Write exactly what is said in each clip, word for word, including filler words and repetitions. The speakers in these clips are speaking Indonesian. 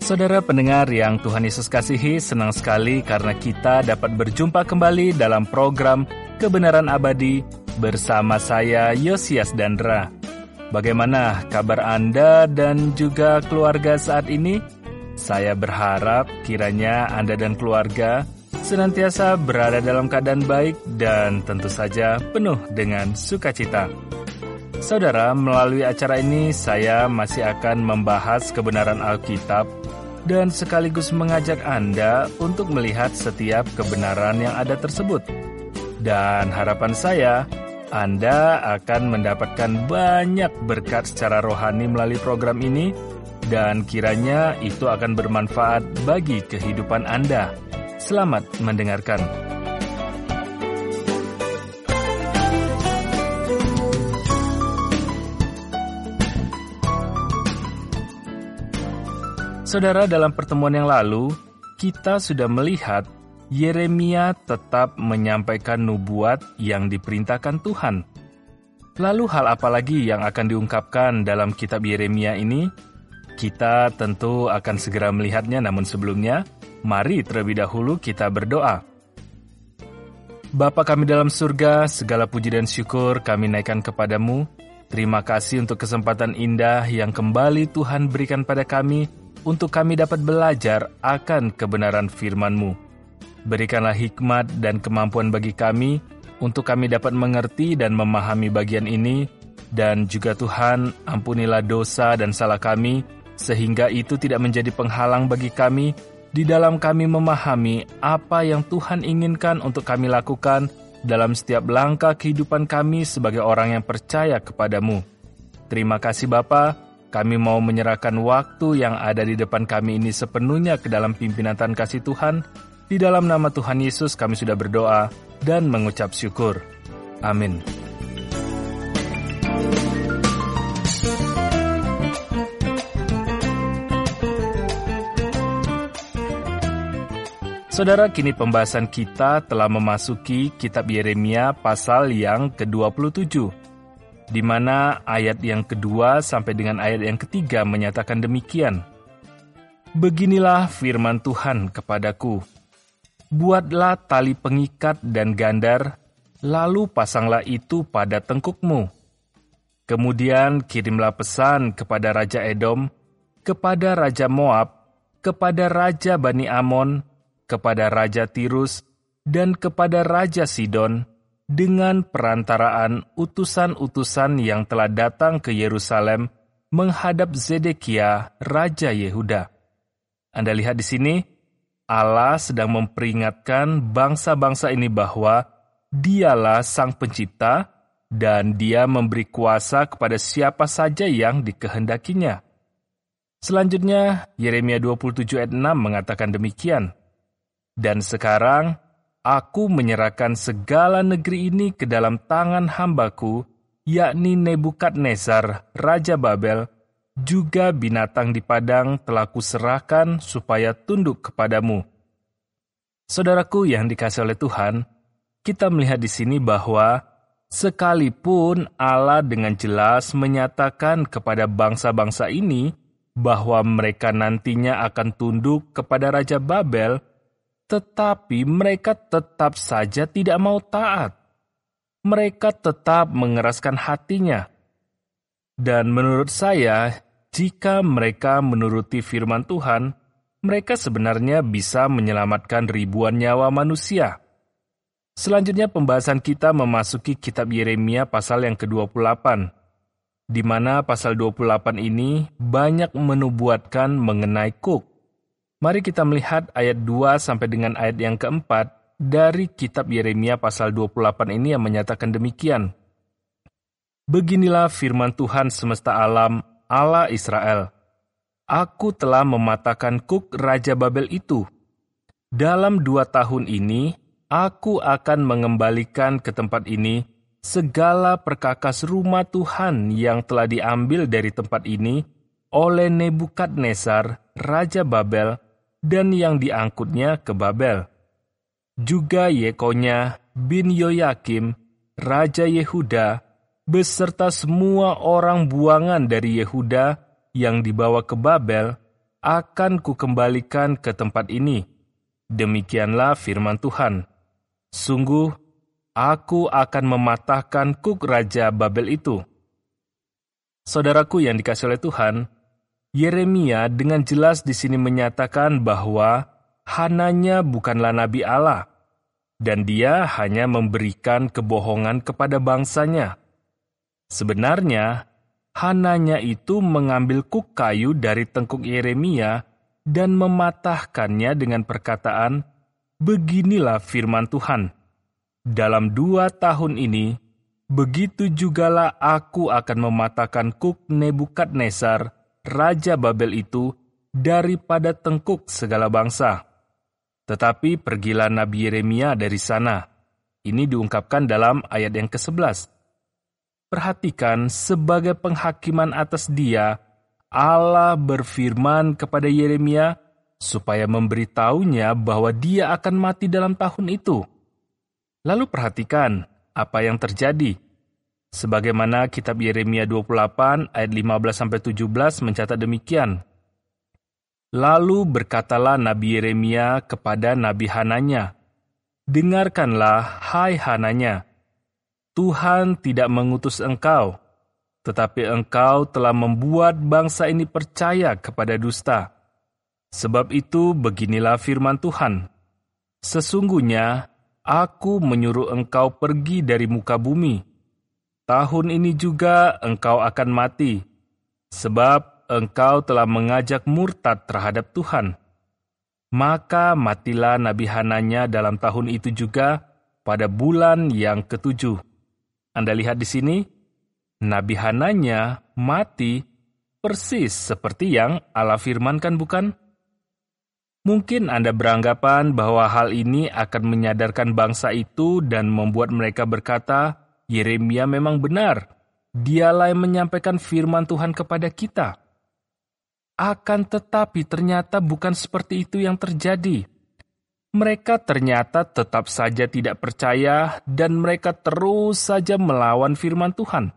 Saudara pendengar yang Tuhan Yesus kasihi, senang sekali karena kita dapat berjumpa kembali dalam program Kebenaran Abadi bersama saya, Yosias Dandra. Bagaimana kabar Anda dan juga keluarga saat ini? Saya berharap kiranya Anda dan keluarga senantiasa berada dalam keadaan baik dan tentu saja penuh dengan sukacita. Saudara, melalui acara ini saya masih akan membahas kebenaran Alkitab dan sekaligus mengajak Anda untuk melihat setiap kebenaran yang ada tersebut. Dan harapan saya, Anda akan mendapatkan banyak berkat secara rohani melalui program ini, dan kiranya itu akan bermanfaat bagi kehidupan Anda. Selamat mendengarkan. Saudara, dalam pertemuan yang lalu, kita sudah melihat Yeremia tetap menyampaikan nubuat yang diperintahkan Tuhan. Lalu hal apa lagi yang akan diungkapkan dalam kitab Yeremia ini? Kita tentu akan segera melihatnya, namun sebelumnya, mari terlebih dahulu kita berdoa. Bapa kami dalam surga, segala puji dan syukur kami naikkan kepadamu. Terima kasih untuk kesempatan indah yang kembali Tuhan berikan pada kami, untuk kami dapat belajar akan kebenaran firman-Mu. Berikanlah hikmat dan kemampuan bagi kami, untuk kami dapat mengerti dan memahami bagian ini, dan juga Tuhan, ampunilah dosa dan salah kami, sehingga itu tidak menjadi penghalang bagi kami, di dalam kami memahami apa yang Tuhan inginkan untuk kami lakukan dalam setiap langkah kehidupan kami sebagai orang yang percaya kepadamu. Terima kasih Bapa. Kami mau menyerahkan waktu yang ada di depan kami ini sepenuhnya ke dalam pimpinan Tuhan kasih Tuhan. Di dalam nama Tuhan Yesus kami sudah berdoa dan mengucap syukur. Amin. Saudara, kini pembahasan kita telah memasuki kitab Yeremia pasal yang ke dua puluh tujuh. Di mana ayat yang kedua sampai dengan ayat yang ketiga menyatakan demikian. Beginilah firman Tuhan kepadaku. Buatlah tali pengikat dan gandar, lalu pasanglah itu pada tengkukmu. Kemudian kirimlah pesan kepada Raja Edom, kepada Raja Moab, kepada Raja Bani Amon, kepada Raja Tirus, dan kepada Raja Sidon, dengan perantaraan utusan-utusan yang telah datang ke Yerusalem menghadap Zedekia, Raja Yehuda. Anda lihat di sini, Allah sedang memperingatkan bangsa-bangsa ini bahwa Dialah Sang Pencipta dan Dia memberi kuasa kepada siapa saja yang dikehendakinya. Selanjutnya, Yeremia dua puluh tujuh ayat enam mengatakan demikian. Dan sekarang, Aku menyerahkan segala negeri ini ke dalam tangan hambaku, yakni Nebukadnezar, Raja Babel, juga binatang di padang telah kuserahkan supaya tunduk kepadamu. Saudaraku yang dikasihi oleh Tuhan, kita melihat di sini bahwa sekalipun Allah dengan jelas menyatakan kepada bangsa-bangsa ini bahwa mereka nantinya akan tunduk kepada Raja Babel, tetapi mereka tetap saja tidak mau taat. Mereka tetap mengeraskan hatinya. Dan menurut saya, jika mereka menuruti firman Tuhan, mereka sebenarnya bisa menyelamatkan ribuan nyawa manusia. Selanjutnya pembahasan kita memasuki kitab Yeremia pasal yang ke dua puluh delapan, di mana pasal dua puluh delapan ini banyak menubuatkan mengenai Kuk. Mari kita melihat ayat dua sampai dengan ayat yang keempat dari kitab Yeremia pasal dua puluh delapan ini yang menyatakan demikian. Beginilah firman Tuhan semesta alam, Allah Israel. Aku telah mematahkan Kuk Raja Babel itu. Dalam dua tahun ini, aku akan mengembalikan ke tempat ini segala perkakas rumah Tuhan yang telah diambil dari tempat ini oleh Nebukadnezar, Raja Babel, dan yang diangkutnya ke Babel. Juga Yekonya bin Yoyakim, Raja Yehuda, beserta semua orang buangan dari Yehuda yang dibawa ke Babel, akan kukembalikan ke tempat ini. Demikianlah firman Tuhan. Sungguh, aku akan mematahkan kuk Raja Babel itu. Saudaraku yang dikasihi oleh Tuhan, Yeremia dengan jelas di sini menyatakan bahwa Hananya bukanlah nabi Allah, dan dia hanya memberikan kebohongan kepada bangsanya. Sebenarnya, Hananya itu mengambil kuk kayu dari tengkuk Yeremia dan mematahkannya dengan perkataan, "Beginilah firman Tuhan, dalam dua tahun ini, begitu jugalah aku akan mematahkan kuk Nebukadnezar, Raja Babel itu, daripada tengkuk segala bangsa." Tetapi pergilah Nabi Yeremia dari sana. Ini diungkapkan dalam ayat yang kesebelas. Perhatikan, sebagai penghakiman atas dia, Allah berfirman kepada Yeremia supaya memberitahunya bahwa dia akan mati dalam tahun itu. Lalu perhatikan apa yang terjadi. Sebagaimana kitab Yeremia dua puluh delapan ayat lima belas sampai tujuh belas mencatat demikian. Lalu berkatalah Nabi Yeremia kepada Nabi Hananya, "Dengarkanlah, hai Hananya, Tuhan tidak mengutus engkau, tetapi engkau telah membuat bangsa ini percaya kepada dusta. Sebab itu beginilah firman Tuhan, sesungguhnya aku menyuruh engkau pergi dari muka bumi. Tahun ini juga engkau akan mati, sebab engkau telah mengajak murtad terhadap Tuhan." Maka matilah Nabi Hananya dalam tahun itu juga pada bulan yang ketujuh. Anda lihat di sini, Nabi Hananya mati persis seperti yang Allah firmankan, bukan? Mungkin Anda beranggapan bahwa hal ini akan menyadarkan bangsa itu dan membuat mereka berkata, Yeremia memang benar, dialah yang menyampaikan firman Tuhan kepada kita. Akan tetapi ternyata bukan seperti itu yang terjadi. Mereka ternyata tetap saja tidak percaya dan mereka terus saja melawan firman Tuhan.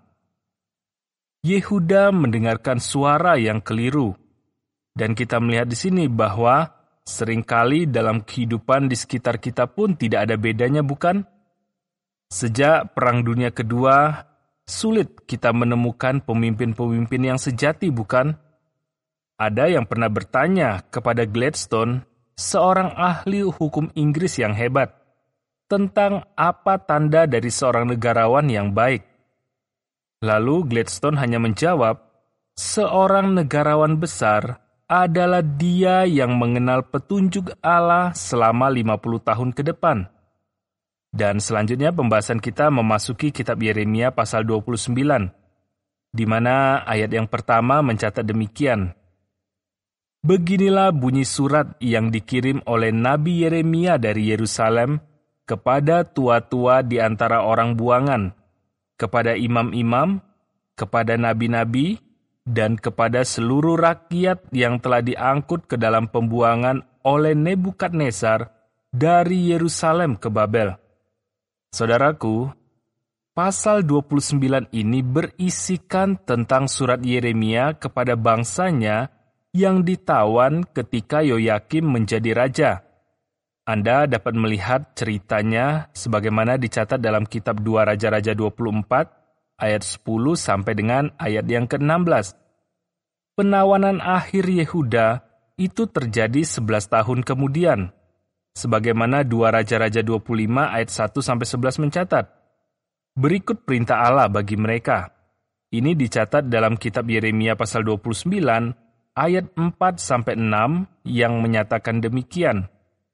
Yehuda mendengarkan suara yang keliru. Dan kita melihat di sini bahwa seringkali dalam kehidupan di sekitar kita pun tidak ada bedanya, bukan? Sejak Perang Dunia Kedua, sulit kita menemukan pemimpin-pemimpin yang sejati, bukan? Ada yang pernah bertanya kepada Gladstone, seorang ahli hukum Inggris yang hebat, tentang apa tanda dari seorang negarawan yang baik. Lalu Gladstone hanya menjawab, seorang negarawan besar adalah dia yang mengenal petunjuk Allah selama lima puluh tahun ke depan. Dan selanjutnya pembahasan kita memasuki kitab Yeremia pasal dua puluh sembilan, di mana ayat yang pertama mencatat demikian. Beginilah bunyi surat yang dikirim oleh Nabi Yeremia dari Yerusalem kepada tua-tua di antara orang buangan, kepada imam-imam, kepada nabi-nabi, dan kepada seluruh rakyat yang telah diangkut ke dalam pembuangan oleh Nebukadnezar dari Yerusalem ke Babel. Saudaraku, pasal dua puluh sembilan ini berisikan tentang surat Yeremia kepada bangsanya yang ditawan ketika Yoyakim menjadi raja. Anda dapat melihat ceritanya sebagaimana dicatat dalam kitab dua Raja-Raja dua puluh empat ayat sepuluh sampai dengan ayat yang ke enam belas. Penawanan akhir Yehuda itu terjadi sebelas tahun kemudian. Sebagaimana dua Raja-Raja dua puluh lima ayat satu sampai sebelas mencatat. Berikut perintah Allah bagi mereka. Ini dicatat dalam kitab Yeremia pasal dua puluh sembilan ayat empat sampai enam yang menyatakan demikian.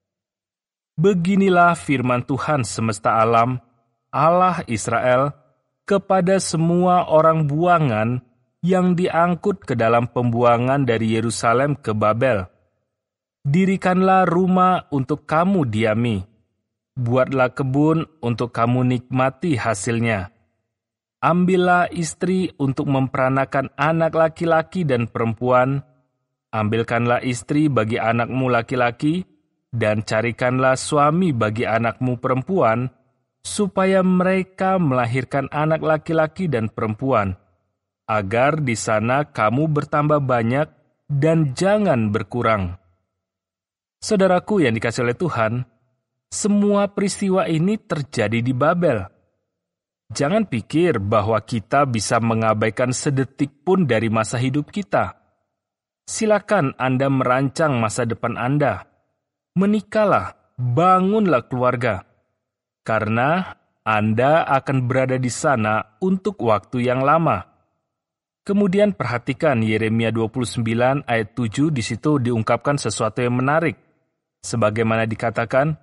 Beginilah firman Tuhan semesta alam, Allah Israel, kepada semua orang buangan yang diangkut ke dalam pembuangan dari Yerusalem ke Babel. Dirikanlah rumah untuk kamu diami, buatlah kebun untuk kamu nikmati hasilnya. Ambillah istri untuk memperanakan anak laki-laki dan perempuan, ambilkanlah istri bagi anakmu laki-laki, dan carikanlah suami bagi anakmu perempuan, supaya mereka melahirkan anak laki-laki dan perempuan, agar di sana kamu bertambah banyak dan jangan berkurang. Saudaraku yang dikasihi oleh Tuhan, semua peristiwa ini terjadi di Babel. Jangan pikir bahwa kita bisa mengabaikan sedetik pun dari masa hidup kita. Silakan Anda merancang masa depan Anda. Menikahlah, bangunlah keluarga. Karena Anda akan berada di sana untuk waktu yang lama. Kemudian perhatikan Yeremia dua puluh sembilan ayat tujuh, di situ diungkapkan sesuatu yang menarik. Sebagaimana dikatakan,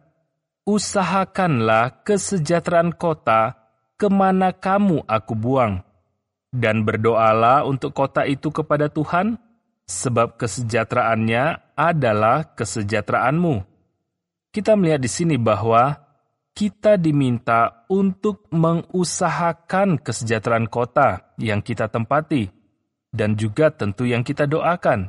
usahakanlah kesejahteraan kota kemana kamu aku buang, dan berdoalah untuk kota itu kepada Tuhan, sebab kesejahteraannya adalah kesejahteraanmu. Kita melihat di sini bahwa kita diminta untuk mengusahakan kesejahteraan kota yang kita tempati, dan juga tentu yang kita doakan.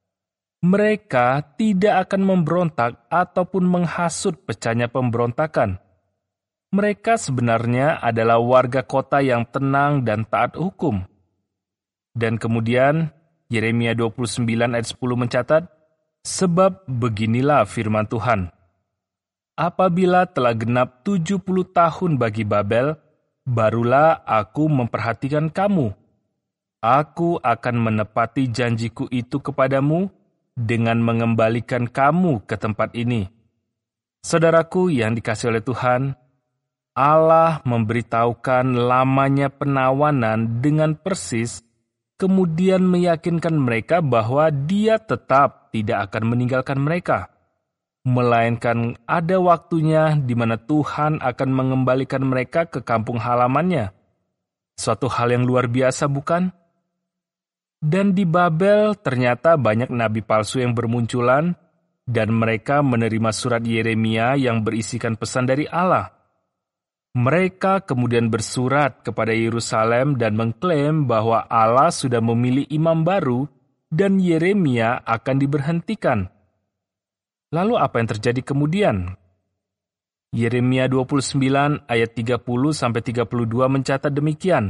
Mereka tidak akan memberontak ataupun menghasut pecahnya pemberontakan. Mereka sebenarnya adalah warga kota yang tenang dan taat hukum. Dan kemudian Yeremia dua puluh sembilan ayat sepuluh mencatat, sebab beginilah firman Tuhan. Apabila telah genap tujuh puluh tahun bagi Babel, barulah aku memperhatikan kamu. Aku akan menepati janjiku itu kepadamu dengan mengembalikan kamu ke tempat ini. Saudaraku yang dikasihi oleh Tuhan, Allah memberitahukan lamanya penawanan dengan persis, kemudian meyakinkan mereka bahwa Dia tetap tidak akan meninggalkan mereka, melainkan ada waktunya di mana Tuhan akan mengembalikan mereka ke kampung halamannya. Suatu hal yang luar biasa, bukan? Dan di Babel ternyata banyak nabi palsu yang bermunculan, dan mereka menerima surat Yeremia yang berisikan pesan dari Allah. Mereka kemudian bersurat kepada Yerusalem dan mengklaim bahwa Allah sudah memilih imam baru dan Yeremia akan diberhentikan. Lalu apa yang terjadi kemudian? Yeremia dua puluh sembilan ayat tiga puluh sampai tiga puluh dua mencatat demikian.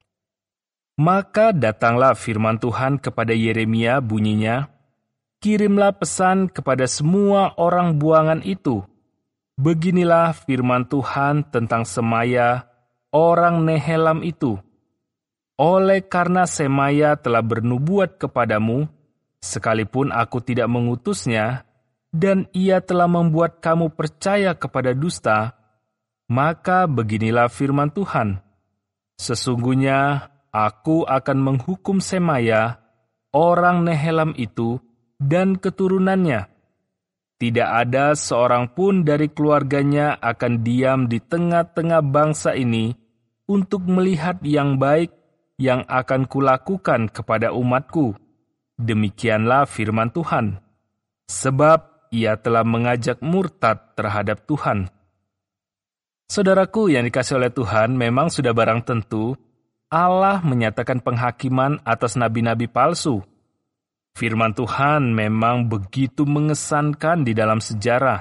Maka datanglah firman Tuhan kepada Yeremia, bunyinya, kirimlah pesan kepada semua orang buangan itu. Beginilah firman Tuhan tentang Semaya, orang Nehelam itu. Oleh karena Semaya telah bernubuat kepadamu, sekalipun aku tidak mengutusnya, dan ia telah membuat kamu percaya kepada dusta, maka beginilah firman Tuhan. Sesungguhnya aku akan menghukum Semaya, orang Nehelam itu, dan keturunannya. Tidak ada seorang pun dari keluarganya akan diam di tengah-tengah bangsa ini untuk melihat yang baik yang akan kulakukan kepada umatku. Demikianlah firman Tuhan. Sebab ia telah mengajak murtad terhadap Tuhan. Saudaraku yang dikasihi oleh Tuhan, memang sudah barang tentu Allah menyatakan penghakiman atas nabi-nabi palsu. Firman Tuhan memang begitu mengesankan di dalam sejarah.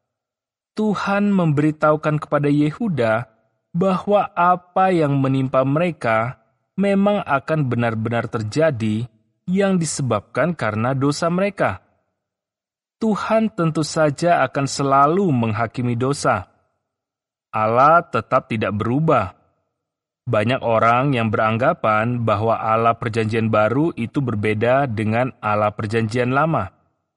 Tuhan memberitahukan kepada Yehuda bahwa apa yang menimpa mereka memang akan benar-benar terjadi yang disebabkan karena dosa mereka. Tuhan tentu saja akan selalu menghakimi dosa. Allah tetap tidak berubah. Banyak orang yang beranggapan bahwa Allah Perjanjian Baru itu berbeda dengan Allah Perjanjian Lama.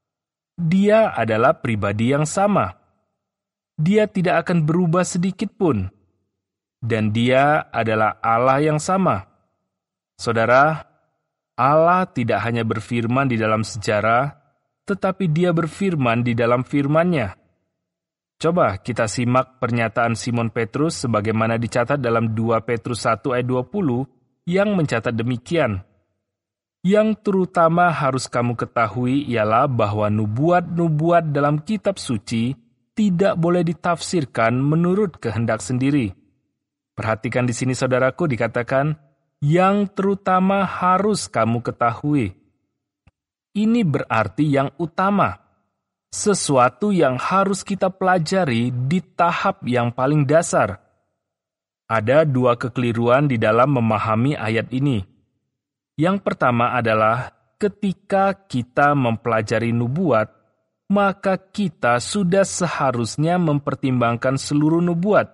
Dia adalah pribadi yang sama. Dia tidak akan berubah sedikit pun. Dan dia adalah Allah yang sama. Saudara, Allah tidak hanya berfirman di dalam sejarah, tetapi Dia berfirman di dalam firman-Nya. Coba kita simak pernyataan Simon Petrus sebagaimana dicatat dalam dua Petrus satu ayat dua puluh yang mencatat demikian. Yang terutama harus kamu ketahui ialah bahwa nubuat-nubuat dalam kitab suci tidak boleh ditafsirkan menurut kehendak sendiri. Perhatikan di sini saudaraku, dikatakan, yang terutama harus kamu ketahui. Ini berarti yang utama. Sesuatu yang harus kita pelajari di tahap yang paling dasar. Ada dua kekeliruan di dalam memahami ayat ini. Yang pertama adalah ketika kita mempelajari nubuat, maka kita sudah seharusnya mempertimbangkan seluruh nubuat.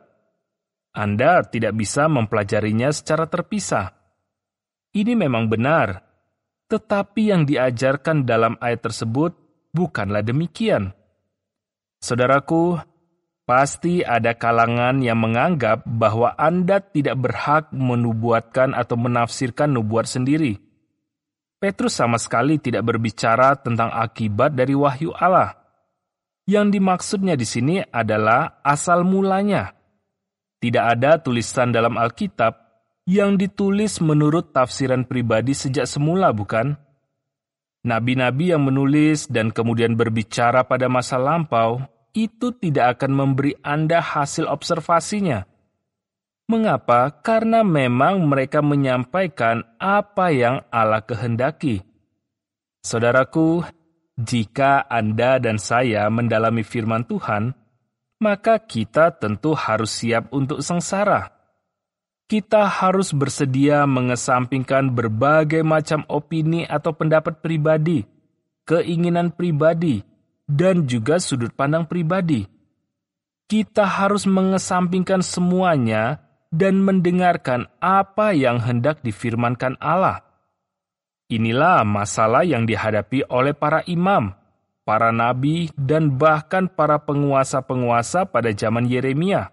Anda tidak bisa mempelajarinya secara terpisah. Ini memang benar, tetapi yang diajarkan dalam ayat tersebut bukanlah demikian. Saudaraku, pasti ada kalangan yang menganggap bahwa Anda tidak berhak menubuatkan atau menafsirkan nubuat sendiri. Petrus sama sekali tidak berbicara tentang akibat dari wahyu Allah. Yang dimaksudnya di sini adalah asal mulanya. Tidak ada tulisan dalam Alkitab yang ditulis menurut tafsiran pribadi sejak semula, bukan? Nabi-nabi yang menulis dan kemudian berbicara pada masa lampau, itu tidak akan memberi Anda hasil observasinya. Mengapa? Karena memang mereka menyampaikan apa yang Allah kehendaki. Saudaraku, jika Anda dan saya mendalami firman Tuhan, maka kita tentu harus siap untuk sengsara. Kita harus bersedia mengesampingkan berbagai macam opini atau pendapat pribadi, keinginan pribadi, dan juga sudut pandang pribadi. Kita harus mengesampingkan semuanya dan mendengarkan apa yang hendak difirmankan Allah. Inilah masalah yang dihadapi oleh para imam, para nabi, dan bahkan para penguasa-penguasa pada zaman Yeremia.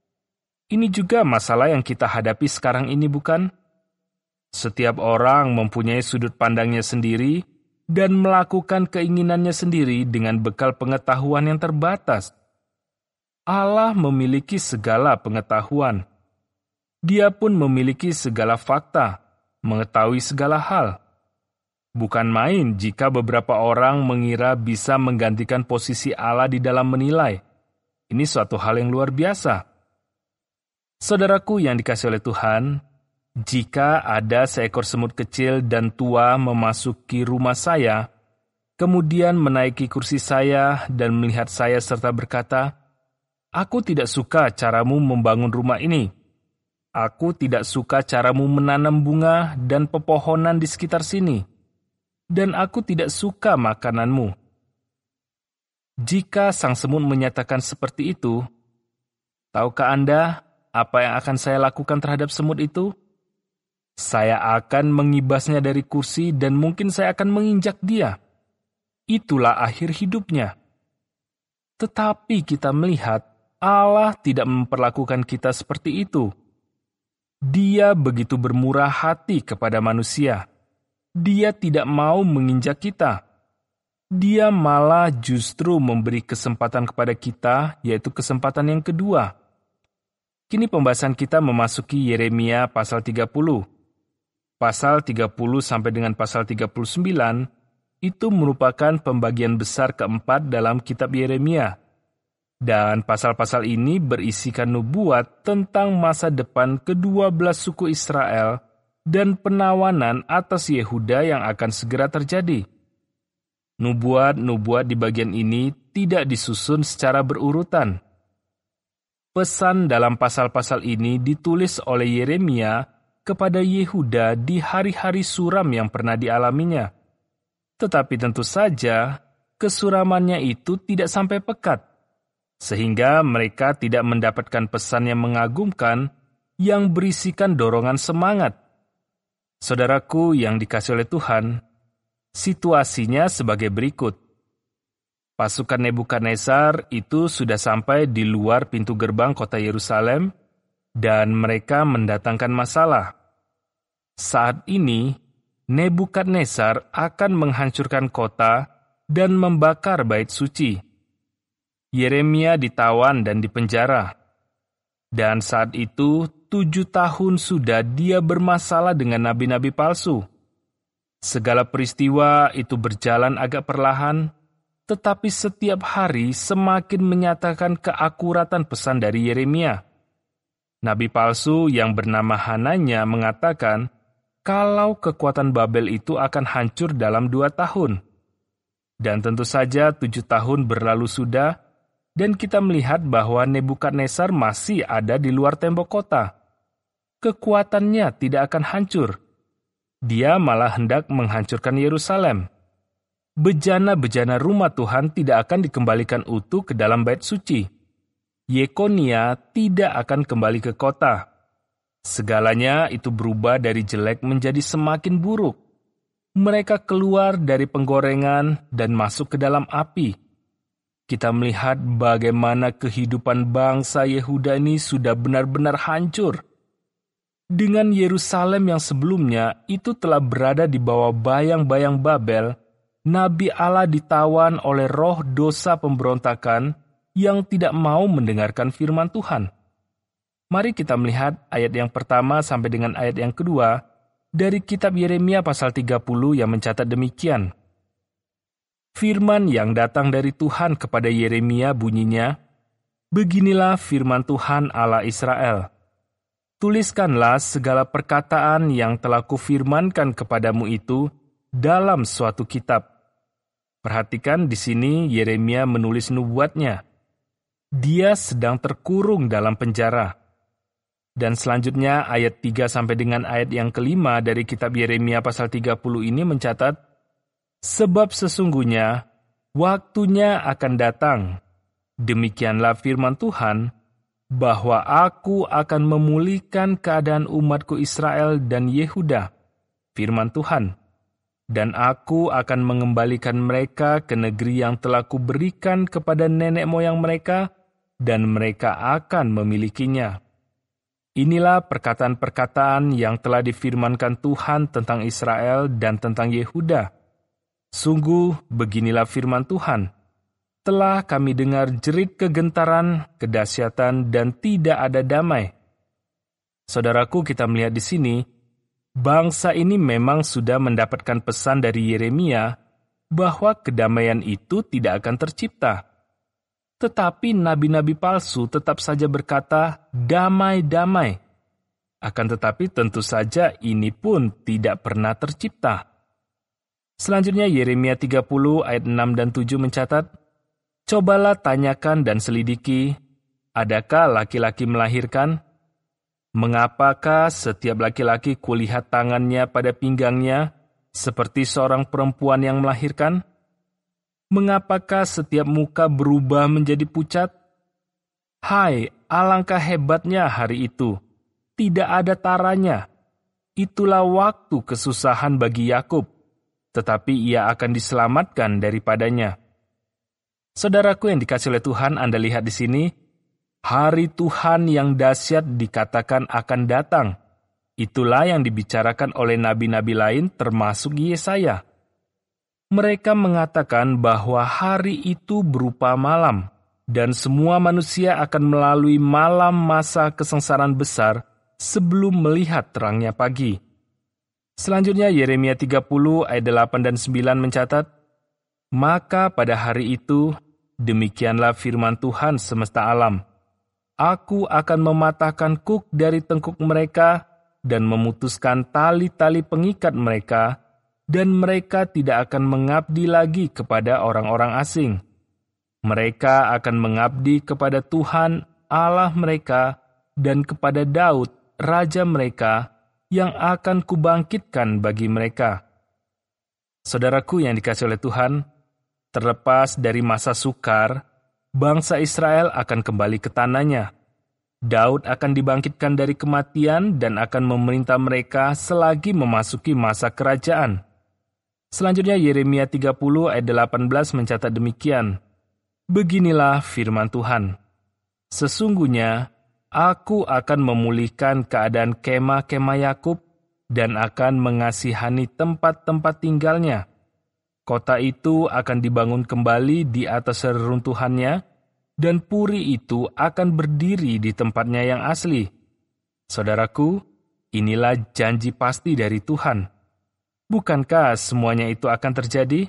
Ini juga masalah yang kita hadapi sekarang ini, bukan? Setiap orang mempunyai sudut pandangnya sendiri dan melakukan keinginannya sendiri dengan bekal pengetahuan yang terbatas. Allah memiliki segala pengetahuan. Dia pun memiliki segala fakta, mengetahui segala hal. Bukan main jika beberapa orang mengira bisa menggantikan posisi Allah di dalam menilai. Ini suatu hal yang luar biasa. Saudaraku yang dikasihi oleh Tuhan, jika ada seekor semut kecil dan tua memasuki rumah saya, kemudian menaiki kursi saya dan melihat saya serta berkata, "Aku tidak suka caramu membangun rumah ini. Aku tidak suka caramu menanam bunga dan pepohonan di sekitar sini. Dan aku tidak suka makananmu." Jika sang semut menyatakan seperti itu, tahukah Anda apa yang akan saya lakukan terhadap semut itu? Saya akan mengibasnya dari kursi dan mungkin saya akan menginjak dia. Itulah akhir hidupnya. Tetapi kita melihat Allah tidak memperlakukan kita seperti itu. Dia begitu bermurah hati kepada manusia. Dia tidak mau menginjak kita. Dia malah justru memberi kesempatan kepada kita, yaitu kesempatan yang kedua. Kini pembahasan kita memasuki Yeremia pasal tiga puluh. Pasal tiga puluh sampai dengan pasal tiga puluh sembilan itu merupakan pembagian besar keempat dalam kitab Yeremia. Dan pasal-pasal ini berisikan nubuat tentang masa depan kedua belas suku Israel dan penawanan atas Yehuda yang akan segera terjadi. Nubuat-nubuat di bagian ini tidak disusun secara berurutan. Pesan dalam pasal-pasal ini ditulis oleh Yeremia kepada Yehuda di hari-hari suram yang pernah dialaminya. Tetapi tentu saja, kesuramannya itu tidak sampai pekat, sehingga mereka tidak mendapatkan pesan yang mengagumkan yang berisikan dorongan semangat. Saudaraku yang dikasihi oleh Tuhan, situasinya sebagai berikut. Pasukan Nebukadnezar itu sudah sampai di luar pintu gerbang kota Yerusalem dan mereka mendatangkan masalah. Saat ini, Nebukadnezar akan menghancurkan kota dan membakar bait suci. Yeremia ditawan dan dipenjara. Dan saat itu, tujuh tahun sudah dia bermasalah dengan nabi-nabi palsu. Segala peristiwa itu berjalan agak perlahan, tetapi setiap hari semakin menyatakan keakuratan pesan dari Yeremia. Nabi palsu yang bernama Hananya mengatakan kalau kekuatan Babel itu akan hancur dalam dua tahun. Dan tentu saja tujuh tahun berlalu sudah, dan kita melihat bahwa Nebukadnezar masih ada di luar tembok kota. Kekuatannya tidak akan hancur. Dia malah hendak menghancurkan Yerusalem. Bejana-bejana rumah Tuhan tidak akan dikembalikan utuh ke dalam bait suci. Yekonia tidak akan kembali ke kota. Segalanya itu berubah dari jelek menjadi semakin buruk. Mereka keluar dari penggorengan dan masuk ke dalam api. Kita melihat bagaimana kehidupan bangsa Yehuda ini sudah benar-benar hancur. Dengan Yerusalem yang sebelumnya itu telah berada di bawah bayang-bayang Babel, Nabi Allah ditawan oleh roh dosa pemberontakan yang tidak mau mendengarkan firman Tuhan. Mari kita melihat ayat yang pertama sampai dengan ayat yang kedua dari kitab Yeremia pasal tiga puluh yang mencatat demikian. Firman yang datang dari Tuhan kepada Yeremia bunyinya, "Beginilah firman Tuhan Allah Israel. Tuliskanlah segala perkataan yang telah kufirmankan kepadamu itu dalam suatu kitab." Perhatikan di sini Yeremia menulis nubuatnya. Dia sedang terkurung dalam penjara. Dan selanjutnya ayat tiga sampai dengan ayat yang kelima dari kitab Yeremia pasal tiga puluh ini mencatat, "Sebab sesungguhnya waktunya akan datang, demikianlah firman Tuhan, bahwa aku akan memulihkan keadaan umatku Israel dan Yehuda, firman Tuhan, dan aku akan mengembalikan mereka ke negeri yang telah kuberikan kepada nenek moyang mereka, dan mereka akan memilikinya." Inilah perkataan-perkataan yang telah difirmankan Tuhan tentang Israel dan tentang Yehuda. Sungguh, beginilah firman Tuhan. Telah kami dengar jerit kegentaran, kedahsyatan, dan tidak ada damai. Saudaraku, kita melihat di sini, bangsa ini memang sudah mendapatkan pesan dari Yeremia bahwa kedamaian itu tidak akan tercipta. Tetapi nabi-nabi palsu tetap saja berkata, damai-damai. Akan tetapi tentu saja ini pun tidak pernah tercipta. Selanjutnya Yeremia tiga puluh ayat enam dan tujuh mencatat, "Cobalah tanyakan dan selidiki, adakah laki-laki melahirkan? Mengapakah setiap laki-laki kulihat tangannya pada pinggangnya seperti seorang perempuan yang melahirkan? Mengapakah setiap muka berubah menjadi pucat? Hai, alangkah hebatnya hari itu, tidak ada taranya. Itulah waktu kesusahan bagi Yakub, tetapi ia akan diselamatkan daripadanya." Saudaraku yang dikasihi oleh Tuhan, Anda lihat di sini, hari Tuhan yang dahsyat dikatakan akan datang. Itulah yang dibicarakan oleh nabi-nabi lain termasuk Yesaya. Mereka mengatakan bahwa hari itu berupa malam, dan semua manusia akan melalui malam masa kesengsaraan besar sebelum melihat terangnya pagi. Selanjutnya Yeremia tiga puluh ayat delapan dan sembilan mencatat, "Maka pada hari itu, demikianlah firman Tuhan semesta alam, aku akan mematahkan kuk dari tengkuk mereka dan memutuskan tali-tali pengikat mereka, dan mereka tidak akan mengabdi lagi kepada orang-orang asing. Mereka akan mengabdi kepada Tuhan Allah mereka dan kepada Daud, raja mereka, yang akan kubangkitkan bagi mereka." Saudaraku yang dikasihi oleh Tuhan, terlepas dari masa sukar, bangsa Israel akan kembali ke tanahnya. Daud akan dibangkitkan dari kematian dan akan memerintah mereka selagi memasuki masa kerajaan. Selanjutnya Yeremia tiga puluh ayat delapan belas mencatat demikian, "Beginilah firman Tuhan, sesungguhnya aku akan memulihkan keadaan kemah-kemah Yakub dan akan mengasihani tempat-tempat tinggalnya. Kota itu akan dibangun kembali di atas reruntuhannya, dan puri itu akan berdiri di tempatnya yang asli." Saudaraku, inilah janji pasti dari Tuhan. Bukankah semuanya itu akan terjadi?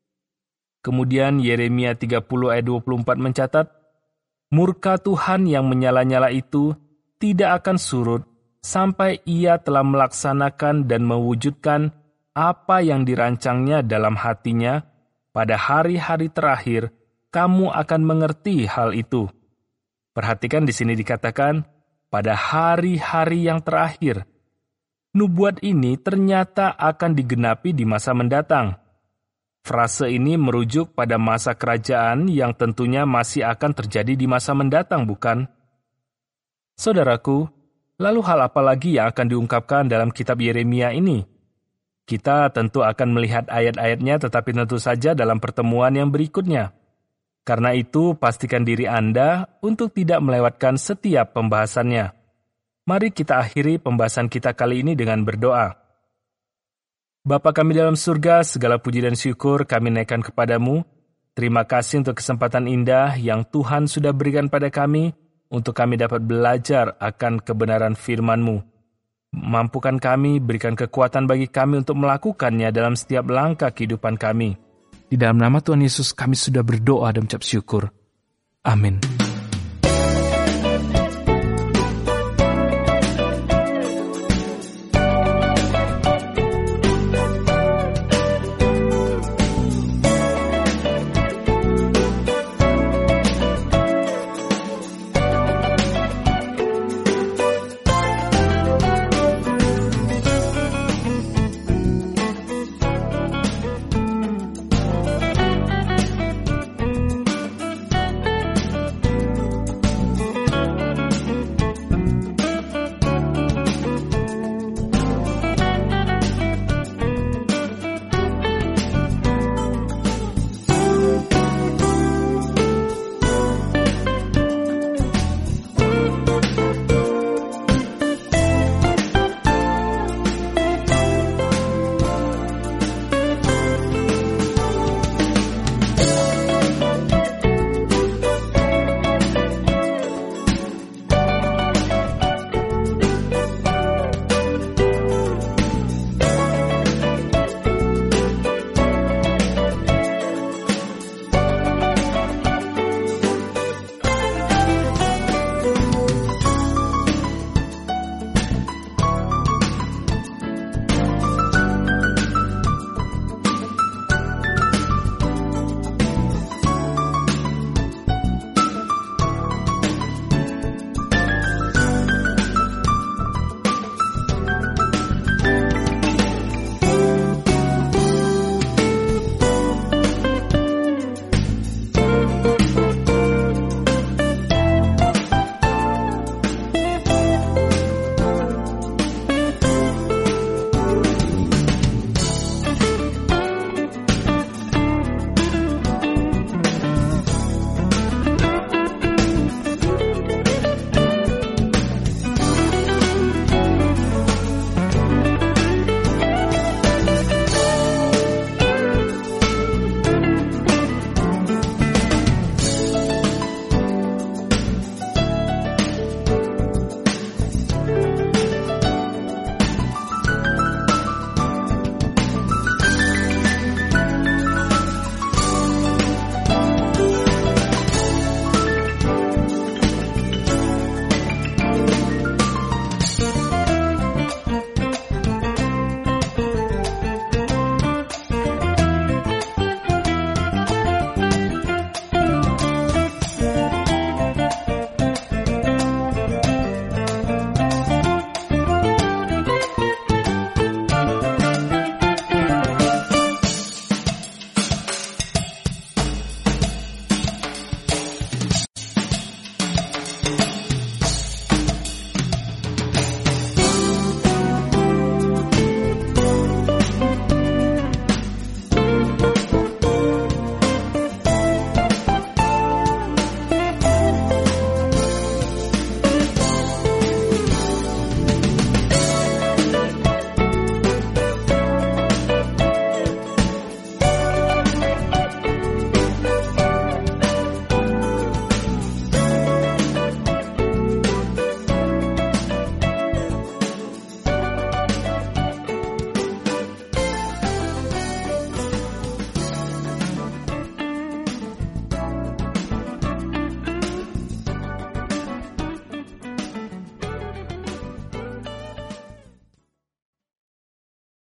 Kemudian Yeremia tiga puluh ayat dua puluh empat mencatat, "Murka Tuhan yang menyala-nyala itu tidak akan surut sampai ia telah melaksanakan dan mewujudkan apa yang dirancangnya dalam hatinya. Pada hari-hari terakhir, kamu akan mengerti hal itu." Perhatikan di sini dikatakan, pada hari-hari yang terakhir. nubuat ini ternyata akan digenapi di masa mendatang. Frase ini merujuk pada masa kerajaan yang tentunya masih akan terjadi di masa mendatang, bukan? Saudaraku, lalu hal apa lagi yang akan diungkapkan dalam kitab Yeremia ini? Kita tentu akan melihat ayat-ayatnya, tetapi tentu saja dalam pertemuan yang berikutnya. Karena itu, pastikan diri Anda untuk tidak melewatkan setiap pembahasannya. Mari kita akhiri pembahasan kita kali ini dengan berdoa. Bapa kami dalam surga, segala puji dan syukur kami naikkan kepadamu. Terima kasih untuk kesempatan indah yang Tuhan sudah berikan pada kami, untuk kami dapat belajar akan kebenaran firman-Mu. Mampukan kami, berikan kekuatan bagi kami untuk melakukannya dalam setiap langkah kehidupan kami. Di dalam nama Tuhan Yesus kami sudah berdoa dan mengucap syukur. Amin.